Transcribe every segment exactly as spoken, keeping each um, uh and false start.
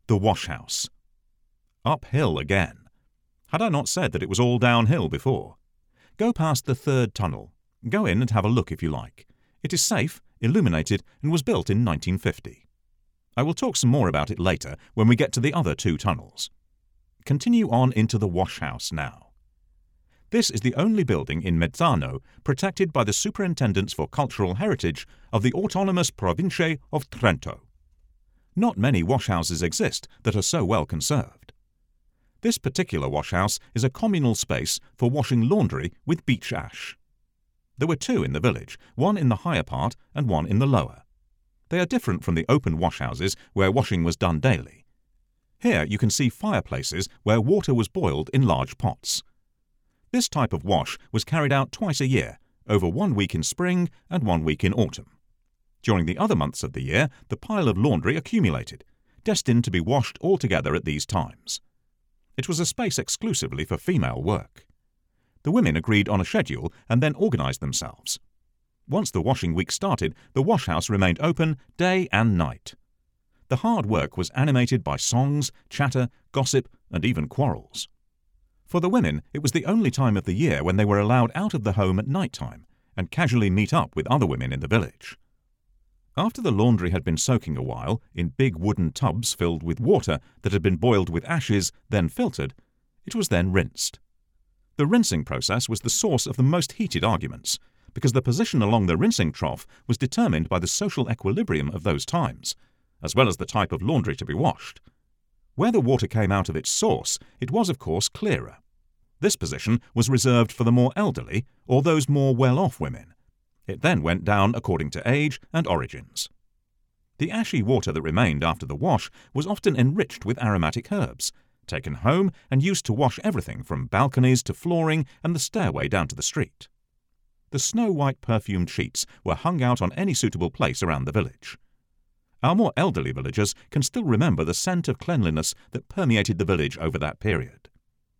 The washhouse. Uphill again. Had I not said that it was all downhill before? Go past the third tunnel. Go in and have a look if you like. It is safe, illuminated, and was built in nineteen fifty. I will talk some more about it later when we get to the other two tunnels. Continue on into the washhouse now. This is the only building in Mezzano protected by the Superintendents for Cultural Heritage of the Autonomous Province of Trento. Not many washhouses exist that are so well conserved. This particular washhouse is a communal space for washing laundry with beech ash. There were two in the village, one in the higher part and one in the lower. They are different from the open washhouses where washing was done daily. Here you can see fireplaces where water was boiled in large pots. This type of wash was carried out twice a year, over one week in spring and one week in autumn. During the other months of the year, the pile of laundry accumulated, destined to be washed all together at these times. It was a space exclusively for female work. The women agreed on a schedule and then organised themselves. Once the washing week started, the washhouse remained open day and night. The hard work was animated by songs, chatter, gossip, and even quarrels. For the women, it was the only time of the year when they were allowed out of the home at night time and casually meet up with other women in the village. After the laundry had been soaking a while in big wooden tubs filled with water that had been boiled with ashes, then filtered, it was then rinsed. The rinsing process was the source of the most heated arguments, because the position along the rinsing trough was determined by the social equilibrium of those times, as well as the type of laundry to be washed. Where the water came out of its source, it was of course clearer. This position was reserved for the more elderly or those more well-off women. It then went down according to age and origins. The ashy water that remained after the wash was often enriched with aromatic herbs, taken home and used to wash everything from balconies to flooring and the stairway down to the street. The snow-white perfumed sheets were hung out on any suitable place around the village. Our more elderly villagers can still remember the scent of cleanliness that permeated the village over that period.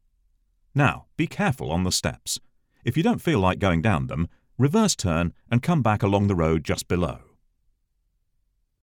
Now, be careful on the steps. If you don't feel like going down them, reverse turn and come back along the road just below.